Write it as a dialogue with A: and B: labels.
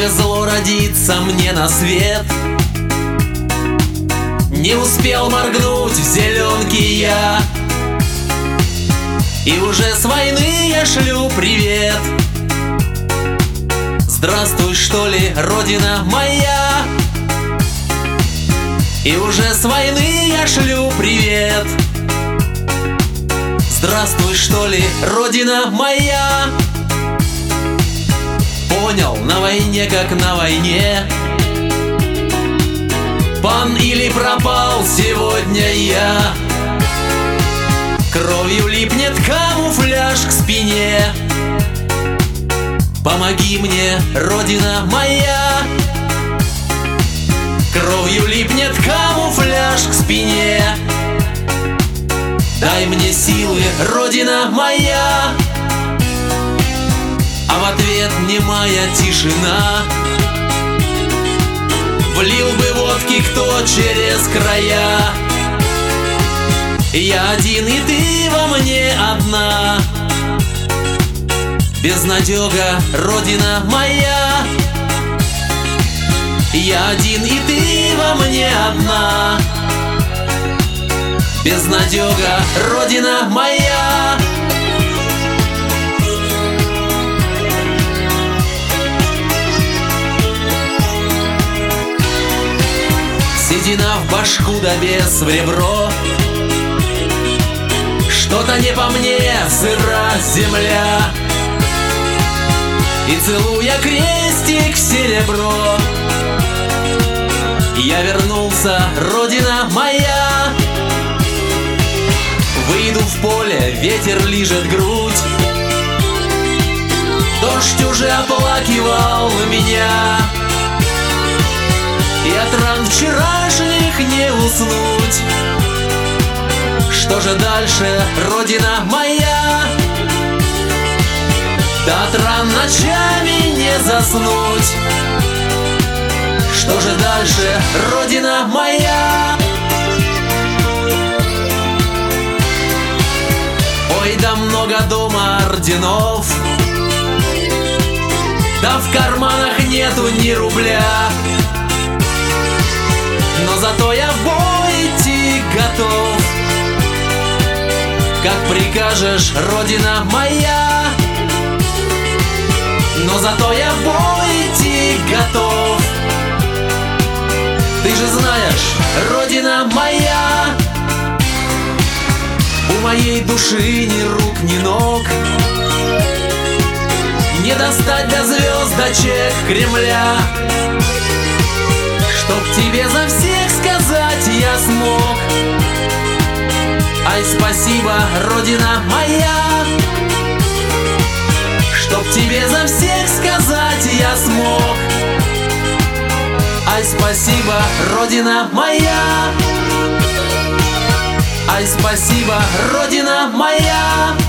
A: Повезло родиться мне на свет. Не успел моргнуть в зеленке я, и уже с войны я шлю привет. Здравствуй, что ли, родина моя, и уже с войны я шлю привет. Здравствуй, что ли, родина моя. Понял, на войне как на войне. Пан или пропал сегодня я. Кровью липнет камуфляж к спине. Помоги мне, родина моя. Кровью липнет камуфляж к спине. Дай мне силы, родина моя. А в ответ немая тишина. Влил бы водки кто через края. Я один, и ты во мне одна. Безнадега, родина моя. Я один, и ты во мне одна. Безнадега, родина моя. Седина в башку да без в ребро. Что-то не по мне, сыра земля. И целуя крестик в серебро, я вернулся, родина моя. Выйду в поле, ветер лижет грудь. Дождь уже оплакивал меня, и от ран вчерашних не уснуть. Что же дальше, родина моя? Да от ран ночами не заснуть. Что же дальше, родина моя? Ой, да много дома орденов, да в карманах нету ни рубля. Но зато я в бой идти готов. Как прикажешь, родина моя. Но зато я в бой идти готов. Ты же знаешь, родина моя, у моей души ни рук, ни ног. Не достать до звездочек Кремля. Чтоб тебе за всех сказать я смог. Ай, спасибо, родина моя. Чтоб тебе за всех сказать я смог. Ай, спасибо, родина моя. Ай, спасибо, родина моя.